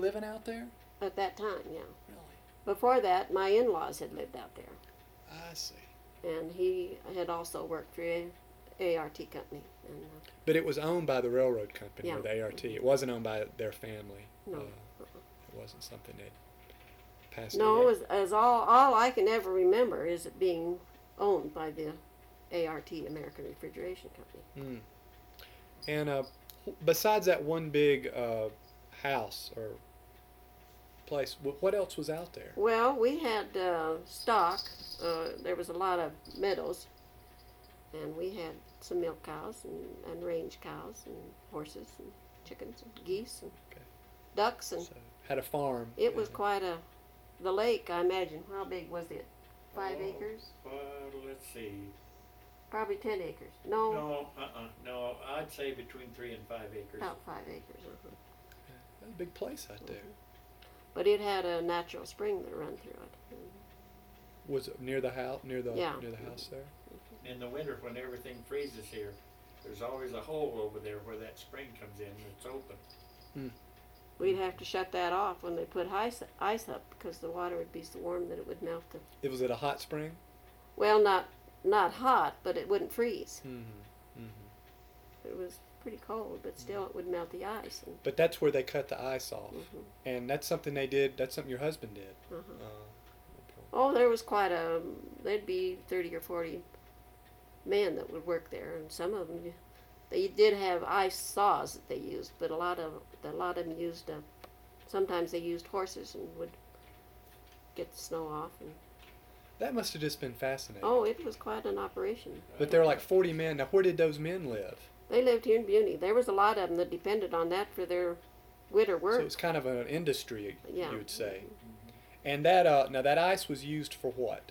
living out there? At that time, yeah. Really? Before that, my in-laws had lived out there. I see. And he had also worked for a ART company. And, But it was owned by the railroad company, Yeah. or the ART. It wasn't owned by their family. no. It wasn't something they'd passed No, away. it was, as all I can ever remember is it being owned by the ART, American Refrigeration Company. Mm. And besides that one big house or place, what else was out there? Well, we had stock. There was a lot of meadows, and we had some milk cows and range cows and horses and chickens and geese and Okay. ducks, and So, had a farm. it was quite the lake, I imagine. How big was it? 5 acres? Let's see. Probably 10 acres. No, No, I'd say between 3 and 5 acres. about 5 acres. That's a big place out there. But it had a natural spring that ran through it. Was it near the house? Near the Yeah. house there. In the winter, when everything freezes here, there's always a hole over there where that spring comes in. It's open. We'd have to shut that off when they put ice up because the water would be so warm that it would melt the. It was at a hot spring. Well, not hot, but it wouldn't freeze. Mm-hmm. Mm-hmm. It was pretty cold, but still it would melt the ice. And, But that's where they cut the ice off, Mhm. and that's something they did. That's something your husband did. uh-huh. Okay. Oh, there was quite there'd be 30 or 40 men that would work there, and some of them, they did have ice saws that they used, but a lot of them used, sometimes they used horses and would get the snow off. And, That must have just been fascinating. oh, it was quite an operation. But there were like 40 men. Now, where did those men live? They lived here in Buny. There was a lot of them that depended on that for their winter work. So it was kind of an industry, Yeah. you would say. And that now that ice was used for what?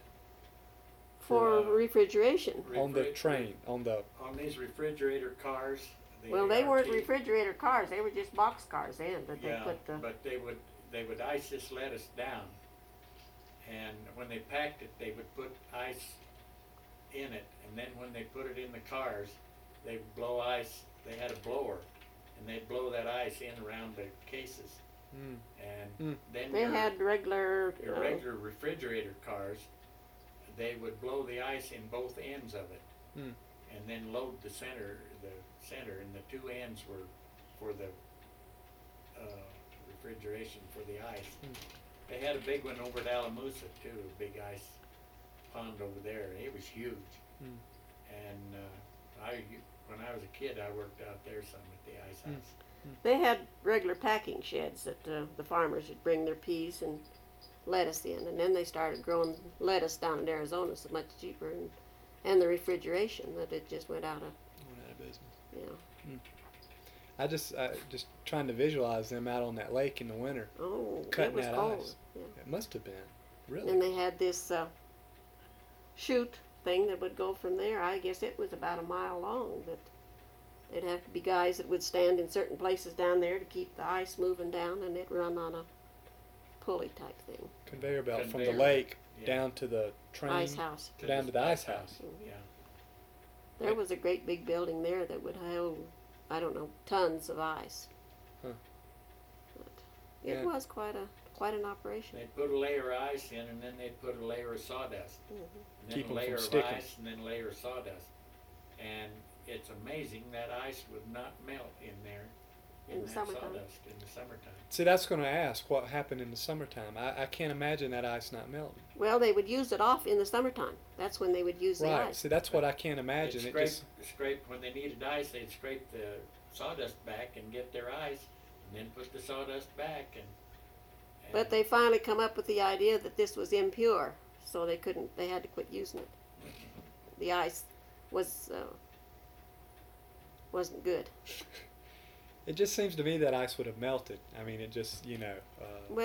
For For, refrigeration. On the train, on these refrigerator cars. the Well, they weren't ART, refrigerator cars. They were just box cars then. But Yeah, they put the. but they would ice this lettuce down, and when they packed it, they would put ice in it, and then when they put it in the cars, they would blow ice. They had a blower, and they'd blow that ice in around the cases, and then They had regular. your regular refrigerator cars, they would blow the ice in both ends of it, and then load the center, and the two ends were for the refrigeration for the ice. They had a big one over at Alamosa too, a big ice pond over there. It was huge, and when I was a kid, I worked out there some at the ice house. They had regular packing sheds that the farmers would bring their peas and lettuce in, and then they started growing lettuce down in Arizona so much cheaper, and the refrigeration that it just went out of. Went out of business. Yeah. I just trying to visualize them out on that lake in the winter, Oh, cutting it was that cold. ice. Yeah. It must have been, really. And they had this chute thing that would go from there. I guess it was about a mile long, but there'd have to be guys that would stand in certain places down there to keep the ice moving down, and it'd run on a pulley type thing. Conveyor belt from the Conveyor, lake yeah. down to the train, Ice house. down to the ice house. Yeah. There was a great big building there that would hold, I don't know, tons of ice. Huh. But it Yeah. was quite an operation. They'd put a layer of ice in, and then they'd put a layer of sawdust. Mhm. And then Keep a 'em layer from of sticking. ice, and then a layer of sawdust. And it's amazing that ice would not melt in there In the that summertime. sawdust in the summertime. See, that's going to ask what happened in the summertime. I can't imagine that ice not melting. Well, they would use it off in the summertime. That's when they would use the Right. ice. See, that's what I can't imagine. They'd It just scrape when they needed ice. They'd scrape the sawdust back and get their ice, and then put the sawdust back. And But they finally come up with the idea that this was impure, so they couldn't. They had to quit using it. The ice wasn't good. it just seems to me that ice would have melted. I mean, it just